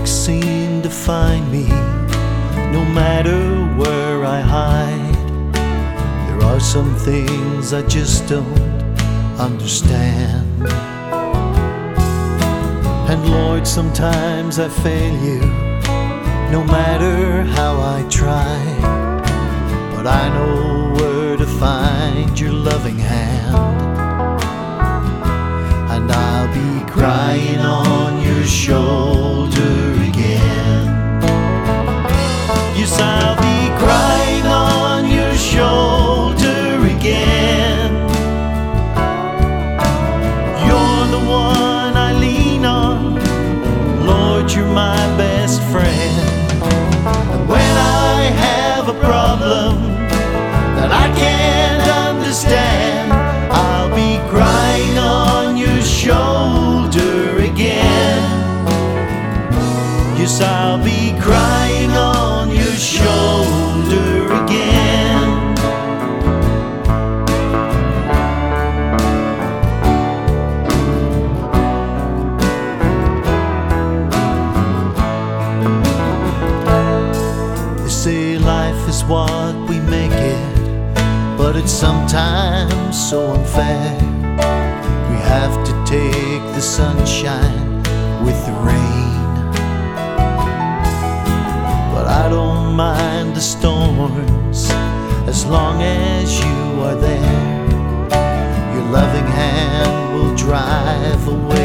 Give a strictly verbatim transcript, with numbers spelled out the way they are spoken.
seem to find me, no matter where I hide. There are some things I just don't understand. And Lord, sometimes I fail you, no matter how I try. But I know where to find your loving hand, and I'll be crying on your shoulder again. Yes, I'll be crying on your shoulder again. You're the one I lean on, Lord, you're my best friend. And when I have a problem that I can't understand, I'll be crying on your shoulder again. Yes, I'll be crying on your shoulder again. They say life is what we make it, but it's sometimes so unfair. We have to take the sunshine with the rain. But I don't mind the storms as long as you are there. Your loving hand will drive away